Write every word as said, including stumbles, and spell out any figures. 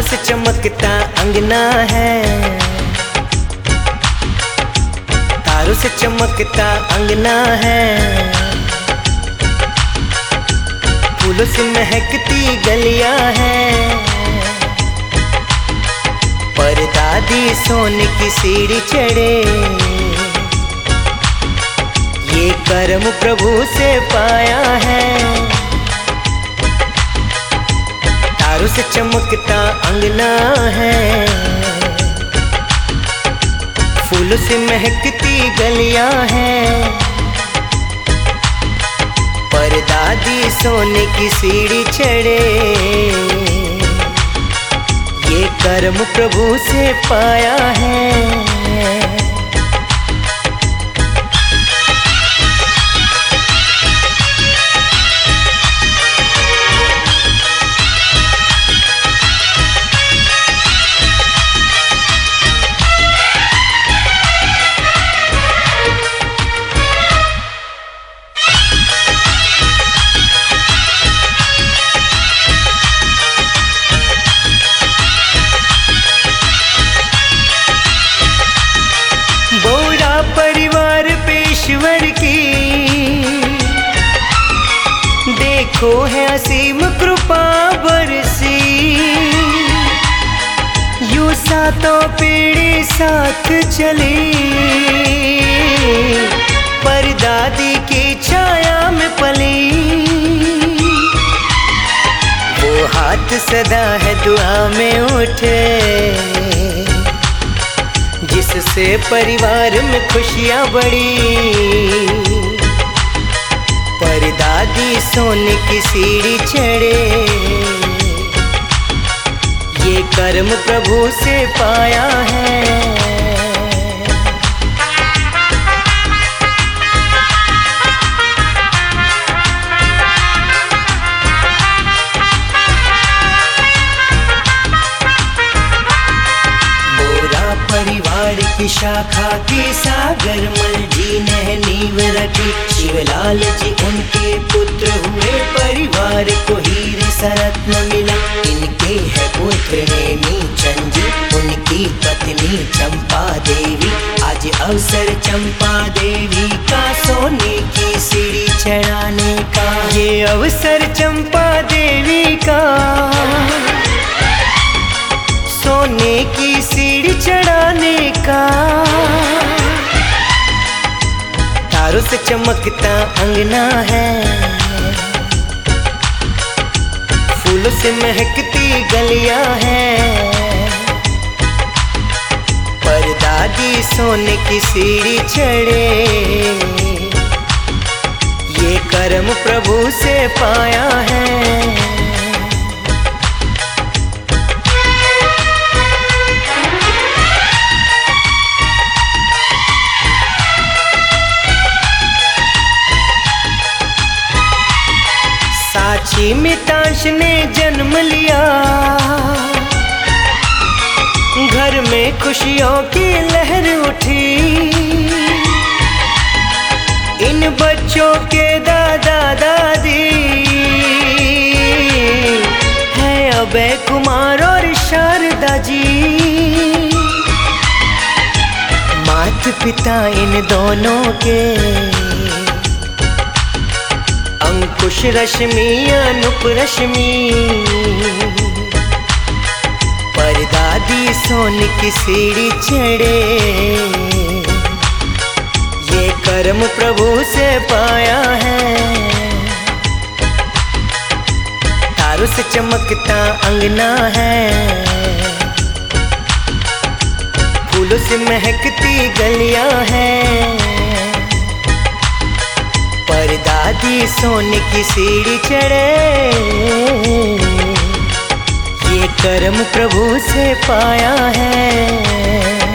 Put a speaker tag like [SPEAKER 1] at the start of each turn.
[SPEAKER 1] से चमकता अंगना है, तारों से चमकता अंगना है, फूलों से महकती गलियां हैं, परदादी सोने की सीढ़ी चढ़े, ये कर्म प्रभु से पाया है। तारों से चमकता अंगना है, फूलों से महकती गलियां हैं, परदादी सोने की सीढ़ी चढ़े, ये कर्म प्रभु से पाया है। ईश्वर की देखो है असीम कृपा बरसी, यूं सातों पीढ़ी साथ चली, परदादी की छाया में पली, वो हाथ सदा है दुआ में उठे, जिससे परिवार में खुशियां बढ़ी, परदादी सोने की सीढ़ी चढ़े, ये कर्म प्रभु से पाया है। परिवार की शाखा के सागर मल जी ने नींव रखी, शिवलाल जी उनके पुत्र हुए, परिवार को हीरे सरत्न मिला, इनके है पुत्र नेमी चंद जी, उनकी पत्नी चंपा देवी, आज अवसर चंपा देवी का सोने की सीढ़ी चढ़ाने का, ये अवसर चंपा देवी का सोने की सीढ़ी चढ़ाने का। तारों से चमकता अंगना है, फूलों से महकती गलियां हैं, परदादी सोने की सीढ़ी चढ़े, ये कर्म प्रभु से पाया है। साची मितांश ने जन्म लिया, घर में खुशियों की लहर उठी, इन बच्चों के दादा दादी है अभय कुमार और शारदा जी, माता पिता इन दोनों के अंकुश रश्मि अनुप रश्मि, परदादी सोने की सीढ़ी चढ़े, ये कर्म प्रभु से पाया है। तारों से चमकता अंगना है, फूलों से महकती गलियां हैं, परदादी सोने की सीढ़ी चढ़े, ये कर्म प्रभु से पाया है।